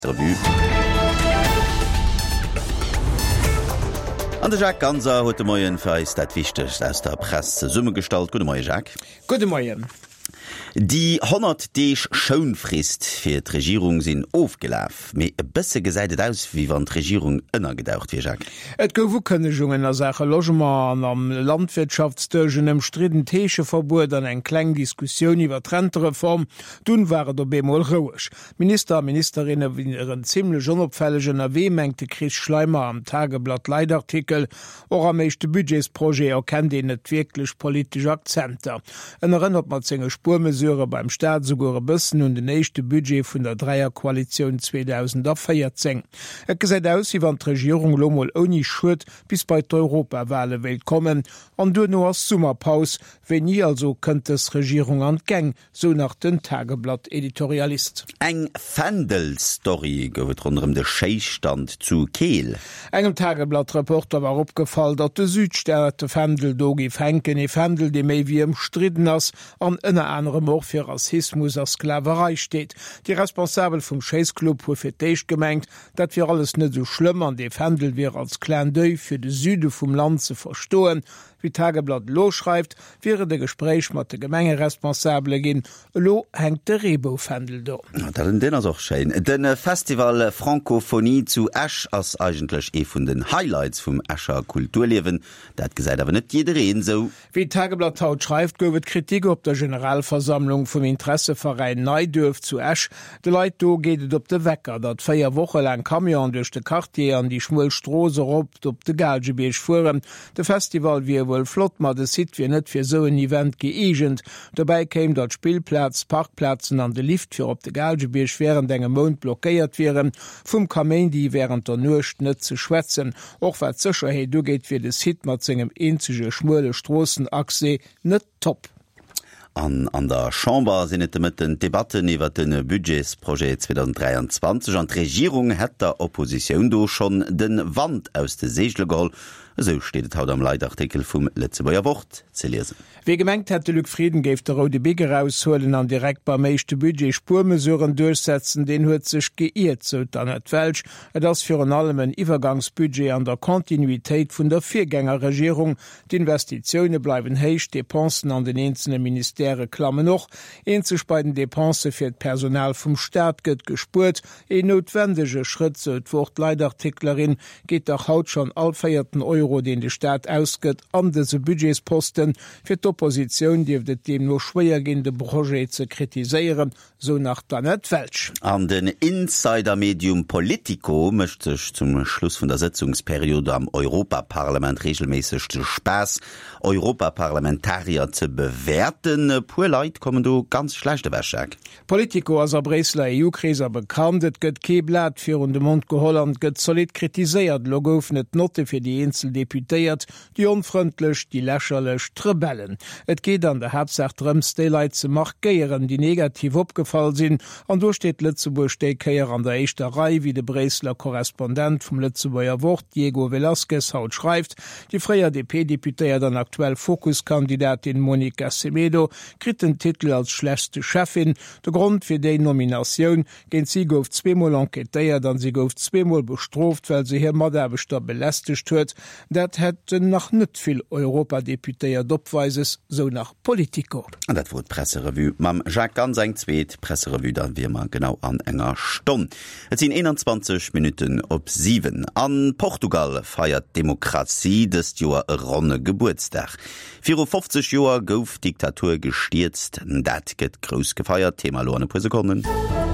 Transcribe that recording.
Revue. An der Jacques Ganser huet de Moien feist dat wichtigcht aus der Presse Summe stalt. Gute Morgen, Jacques. Gute Morgen. Die 100-Dech Schounfrist fir d'Regierung sinn aufgelaf. Mei e bësse gesäidet aus, wie wann d'Regierung ënner gedaucht wie, Jacques. Et gouf Kënnechungen a Sache Logement am Landwirtschaftsdëgen striden Teecheverbot an eng kleng Diskussion iwwer Rentereform, dun waren der bemol rouech. Minister, Ministerinnen ieren ziemlich onopfällegen erwemengte Chris Schleimer am Tageblatt Leitartikel or am meeschte Budgetsproje erkennt den net wirklich politisch Akzenter. Ënnerinnert mat zinge Spurmesure beim Staat sogar bëssen und den nächste Budget vun der Dreierkoalition 2014. Et gesäit aus, iwwer d'Regierung lomoll oni Schuld bis bei d'Europawahle wild kommen, an du no as Summerpaus, wenn nie also kënnt es Regierung an Gang, so nach den Tageblatt Editorialist. Eng Fandel-Story gowet runm de Scheichstand zu Kehl. Engem Tageblattreporter war opgefallen, dat de Südstaat de Fandel dogi fenken e Fandel de méi wie striden ass an ënner anderem auch für Rassismus als Sklaverei steht. Die Responsabel vom Chaseclub huet fir d'éich gemengt, dat wir alles net so schlimm an de Fandel wir als Klein Deu für de Süde vom Land zu verstohlen. Wie Tageblatt losschreibt, wäre de Gespräch mat de Gemenge responsable gin, lo hängt de Rebo-Fandel do. Den auch schein. Den Festival Frankophonie zu Esch ass eigentlich vun den Highlights vum Escher Kulturlewen, dat gesäit awer net jedereen so. Wie Tageblatt haut schreibt, gowet Kritik op der Generalversammlung vom Interesseverein Neidürf zu Esch. De Leiit do gehtet op de Wecker, dat 4 Woche lang Kamion durch de Quartier an die Schmullstrose robt op de Galgebeech fuhren. De Festival wie flott mat de Sit wie net fir so ein Event geegent. Dabei käm dat Spielplatz, Parkplatzen an de Lift fir op de Galgebeech während engem Mond blockéiert wären, vum Kamendi während der Nucht net ze schwätzen, och wat Sicherheet du geht fir de Sit mat zinggem enzege schmule Strossenachse net top. An der Chamber sinnet mit den Debatten iwwer den Budgetsprojekt 2023 an d'Regierung het der Opposition do schon den Wand aus de Seegle geholl. So steht haut am Leitartikel vum Letzebauer Wort ze lesen. Wie gemengt hätte Luc Frieden geif der Rode Bigge rausholen an direkt beim meeschte Budget Spurmesuren durchsetzen, den huet sech geirrt so an net Welsch, das für an allem ein Übergangsbudget an der Kontinuität vun der Viergängerregierung. Die Investitionen bleiben heich, Depensen an den einzelnen Ministere klammen noch, enzech bei den Depense fir d Personal vum Staat gëtt gespurt, notwendige Schritt so d'Wort Leitartiklerin geht der haut schon all feierten Euro, den de Staat ausgëtt, an dese Budgetsposten fir d'Opposition diefdet dem nur schwéiergende Projekt ze kritiseieren, so nach der net Welsch. An den Insider-Medium Politico möchte sich zum Schluss von der Sitzungsperiode am Europaparlament regelmäßig zu Spaß Europaparlamentarier zu bewerten. Pur Leute kommen du ganz schlechte Wäsche. Politico as a Bresler EU-Kriser bekannt, et gëtt Keblatt fir de Mund geholland gëtt solid kritiséiert, lo gouf net Notte fir die Insel deputéiert, die unfreundlich, die lächerlech Rebellen. Et geht an der Hauptsache Daylight ze markieren, die negativ opgefallen sind, an durchsteht Lützeburg Stekeier an der Eichterei, wie de Bresler Korrespondent vom Lützeburger Wort Diego Velasquez haut schreibt. Die freie DP-Deputéiert an aktuell Fokuskandidatin Monica Semedo krit den Titel als schlechte Chefin. Der Grund für die Nomination gehen sie gouf 2-mal enquetéiert, dann sie gouf 2-mal bestroft, weil sie hier Maderbeter belästigt huet. Dat hätte nach net viel Europadeputéiert opweises, so nach Politico. Und dat wurde Presserevue mam Jacques ganz eng zweet Presserevue, dann wie man genau an enger Stunde. Es sind 21 Minuten op 7. An Portugal feiert Demokratie des Joer Ronne Geburtstag. 54 Joer gouf Diktatur gestürzt, dat gëtt groß gefeiert. Thema lo an e paar Sekunden.